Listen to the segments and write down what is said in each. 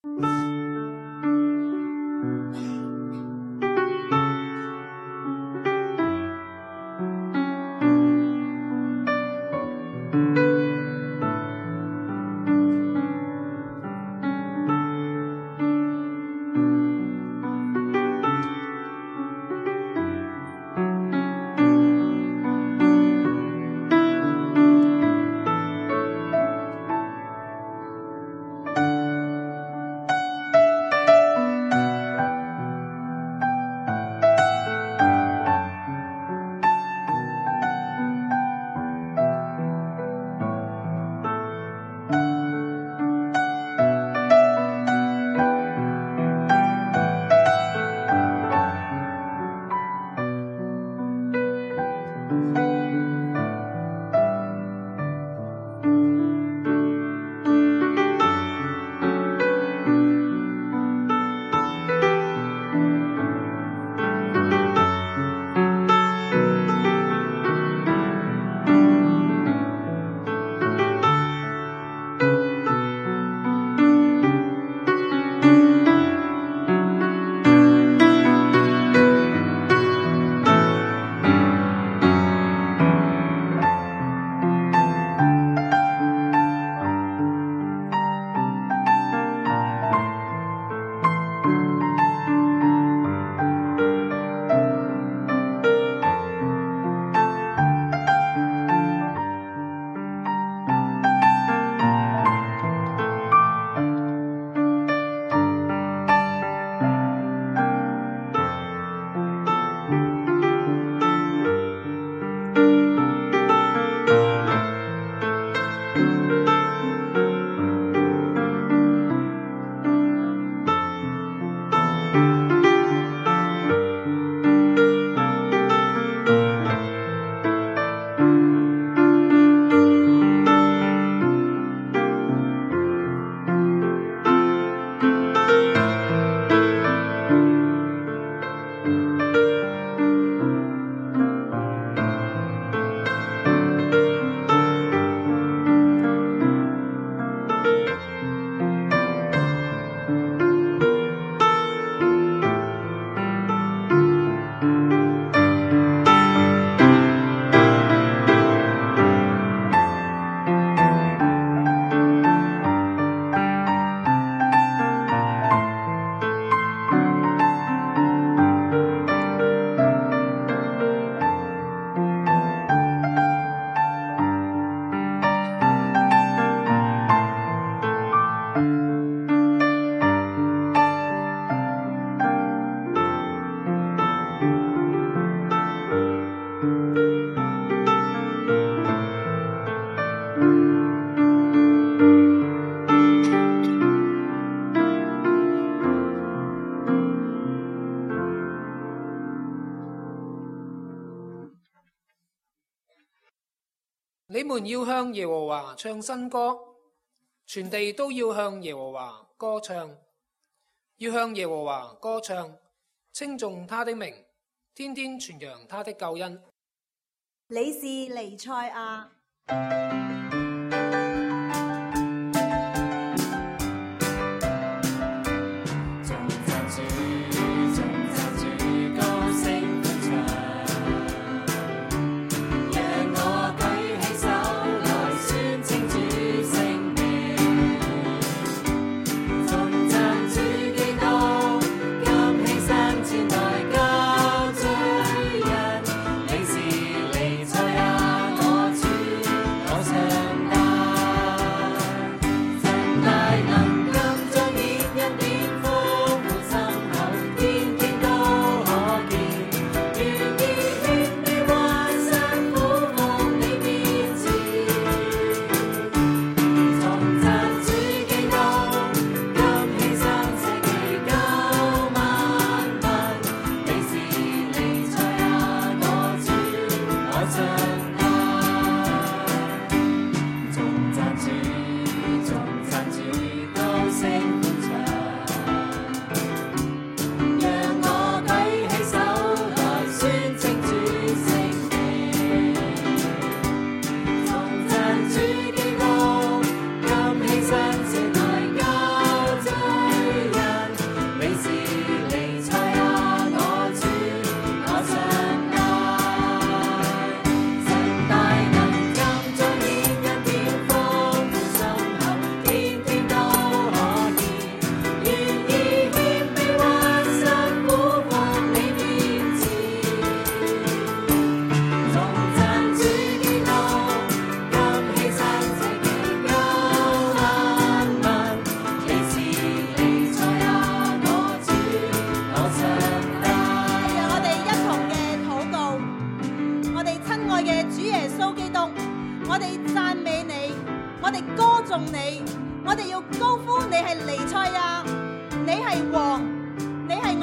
你們要向耶和華唱新歌，全地都要向耶和華歌唱，要向耶和華歌唱，稱頌他的名，天天傳揚他的救恩。 你是彌賽亞。 我唱。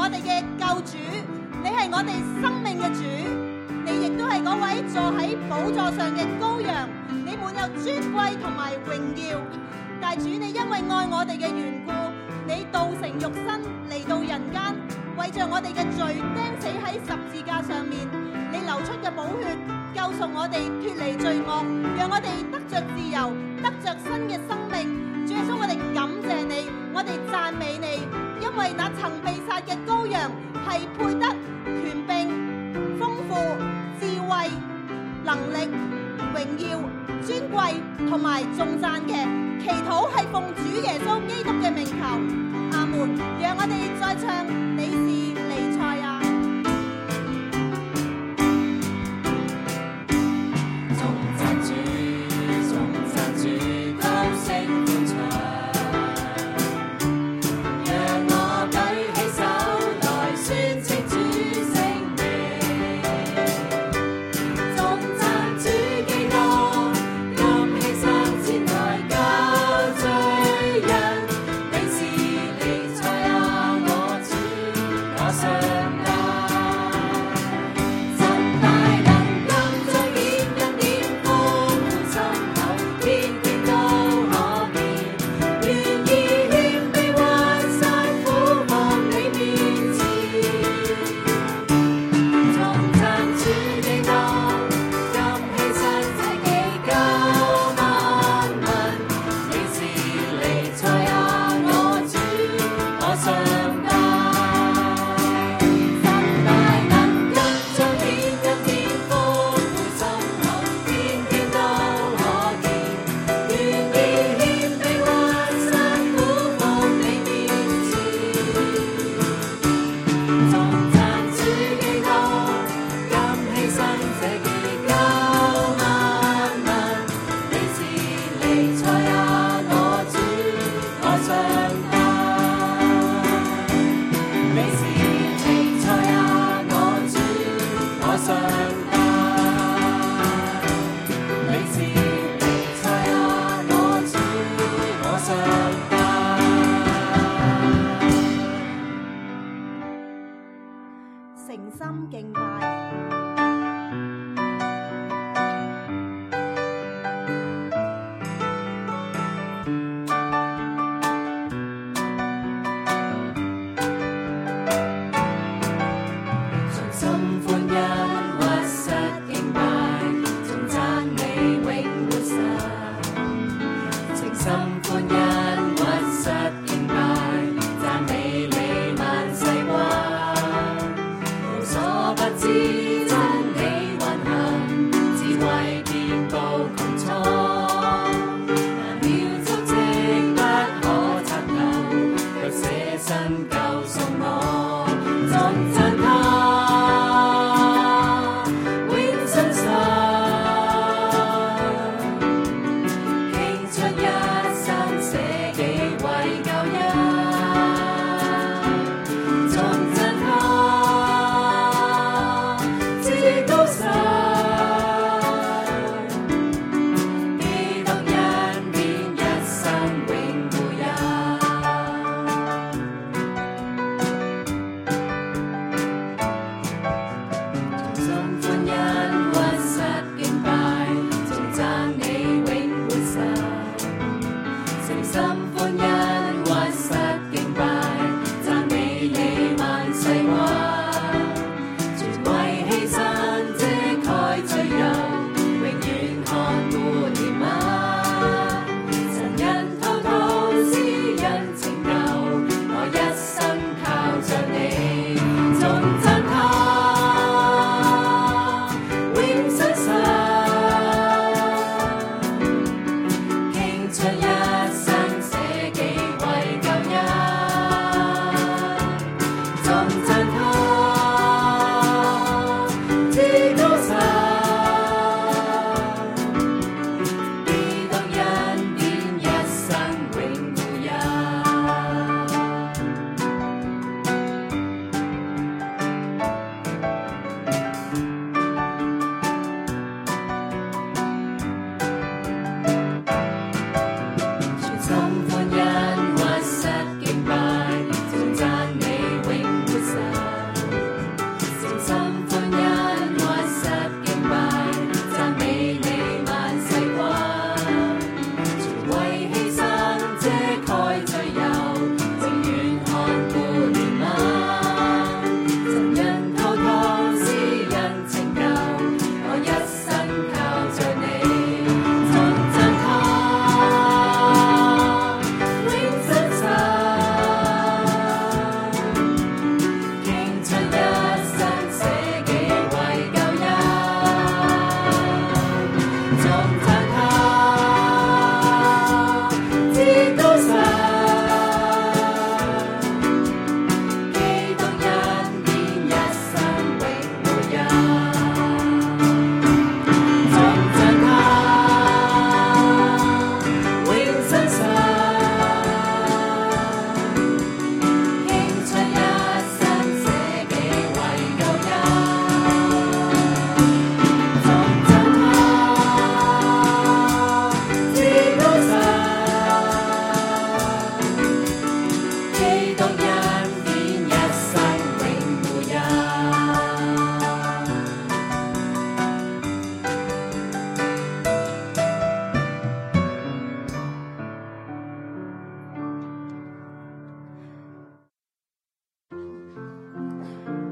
我哋嘅救主，你係我哋生命嘅主，你亦都係嗰位坐喺寶座上嘅羔羊，你滿有尊貴同埋榮耀。大主，你因為愛我哋嘅緣故，你道成肉身嚟到人間，為着我哋嘅罪釘死喺十字架上面，你流出嘅寶血救贖我哋脫離罪惡，讓我哋得着自由，得着新嘅生命。主耶穌，我哋感謝你，我哋讚美你，因為那曾被殺嘅羔羊係配得權柄、豐富、智慧、能力、榮耀、尊貴同埋頌讚嘅。祈禱係奉主耶穌基督嘅名求，阿門。讓我哋再唱你是彌賽亞。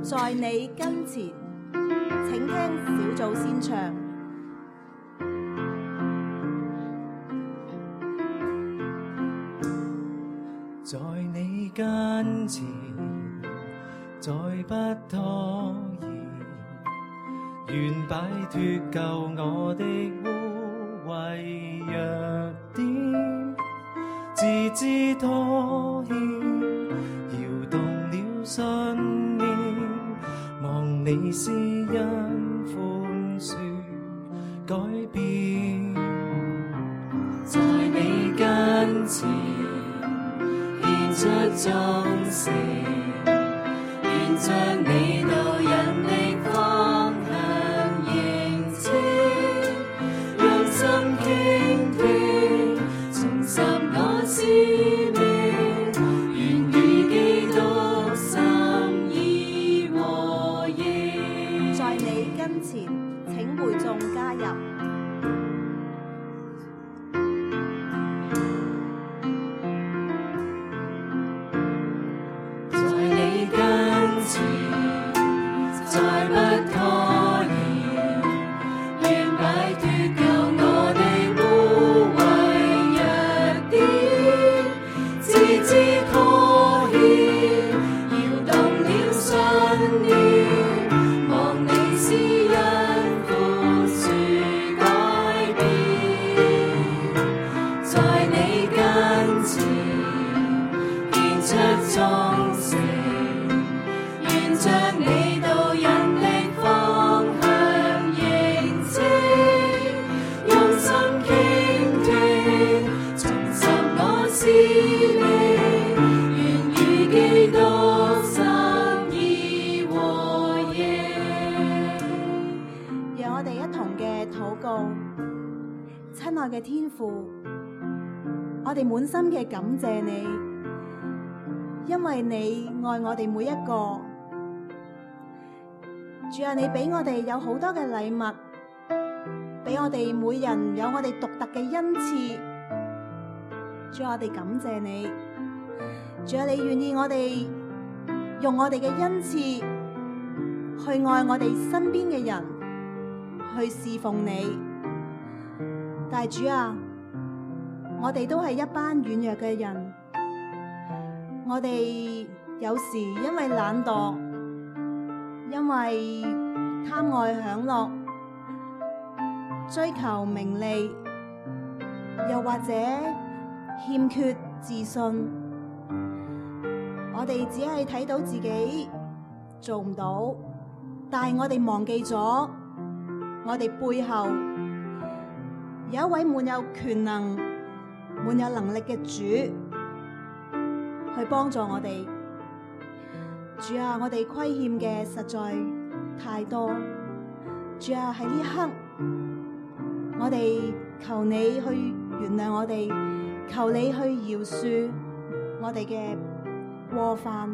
在你跟前，請聽小組先唱。 在你跟前，再不拖延，願擺脫舊我的污穢弱點，自知拖欠，搖動了信念，望你施恩寬恕改變，在你跟前獻出忠誠，願將你導引的方向認清，讓心傾聽，重拾我使命，願與基督心意和應。 在你跟前，請會眾加入。 再不拖延，願擺脫舊我的污穢弱點，自知拖欠，搖動了信念，望你施恩寬恕改變，在你跟前獻出忠誠，將你導引的方向認清，用心傾聽，重拾我使命，願與基督心意和應。 讓我哋一同嘅禱告。親愛嘅天父，我哋滿心嘅感謝你，因為你愛我哋每一個。主啊，你俾我哋有好多嘅禮物，俾我哋每人有我哋獨特嘅恩賜。主啊，我哋感謝你。主啊，你願意我哋用我哋嘅恩賜去愛我哋身邊嘅人，去侍奉你。但係主啊，我哋都係一班軟弱嘅人，我哋有時因為懶惰，因為貪愛享樂，追求名利，又或者欠缺自信，我哋只係睇到自己做唔到，但係我哋忘記咗，我哋背後有一位滿有權能、滿有能力嘅主去幫助我哋。主啊，我哋虧欠嘅實在太多。主啊，喺呢刻，我哋求你去原諒我哋，求你去饒恕我哋嘅過犯。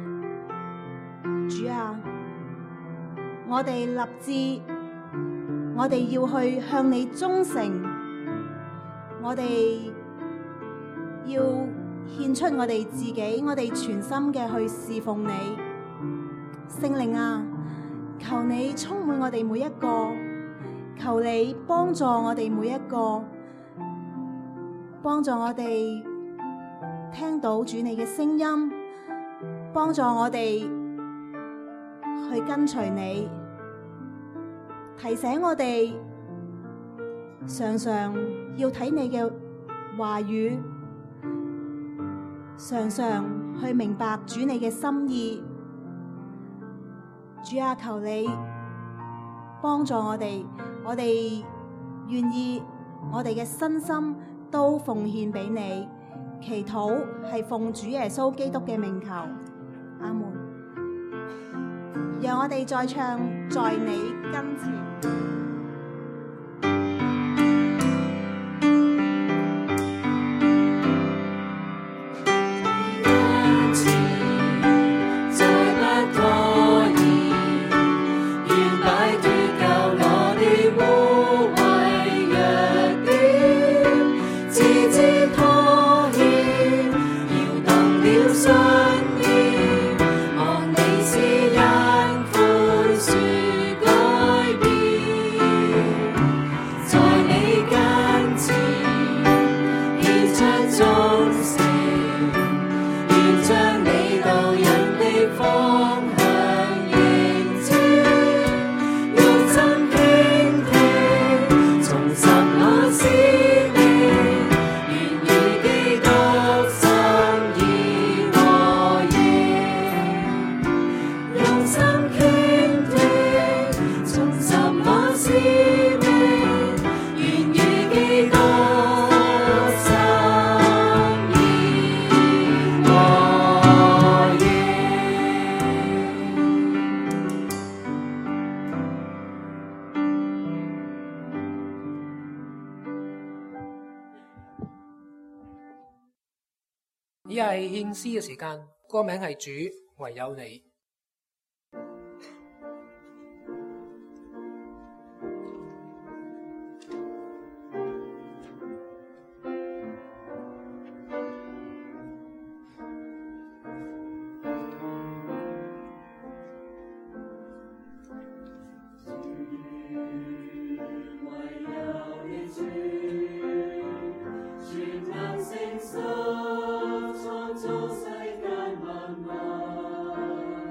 主啊，我哋立志，我哋要去向你忠誠，我哋要獻出我哋自己，我哋全心嘅去侍奉你。聖靈啊，求你充滿我哋每一個，求你幫助我哋每一個，幫助我哋聽到主你嘅聲音，幫助我哋去跟隨你，提醒我哋常常要睇你嘅話語，常常去明白主你嘅心意。主啊，求你幫助我哋，我哋願意我哋嘅身心都奉獻俾你。祈禱係奉主耶穌基督嘅名求，阿門。讓我哋再唱在你跟前。 信念，望你施恩以下係獻詩嘅時間，歌名係主唯有你。 創造世間萬物。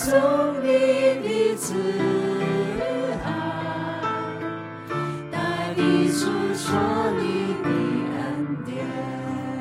送你的慈爱，带你诉说你的恩典。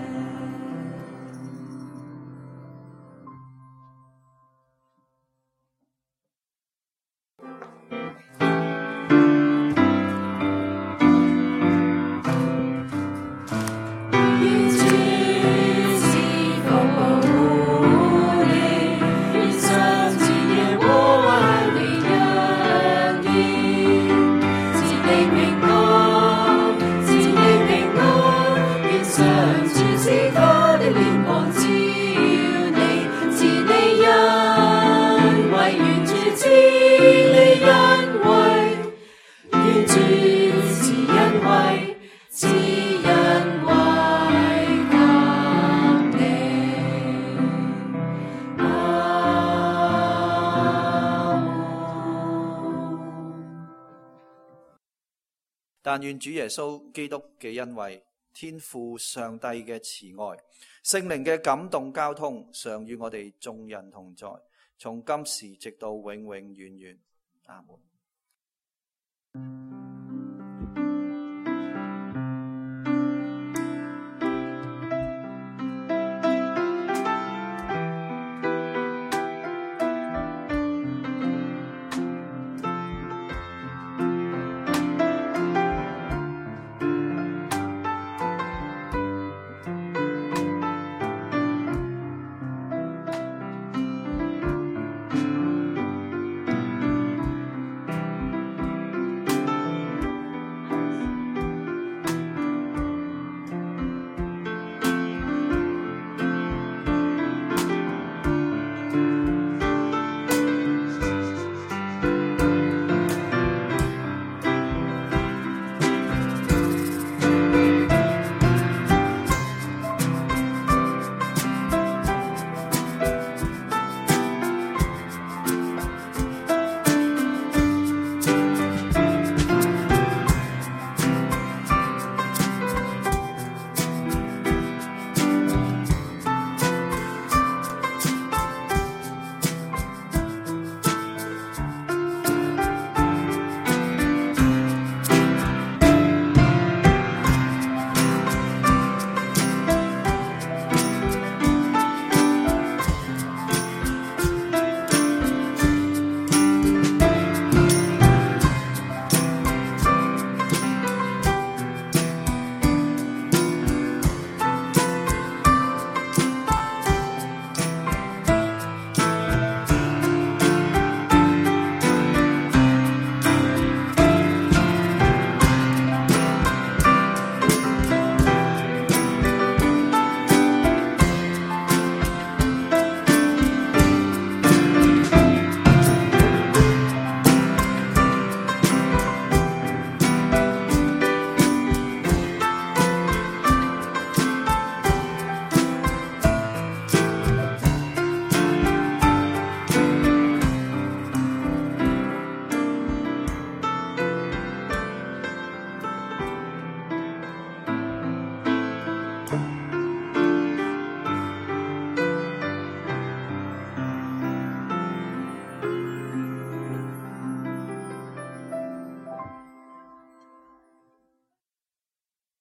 但願主耶穌基督嘅恩惠、天父上帝嘅慈愛、聖靈嘅感動交通，常與我哋眾人同在，從今時直到永永遠遠。阿門。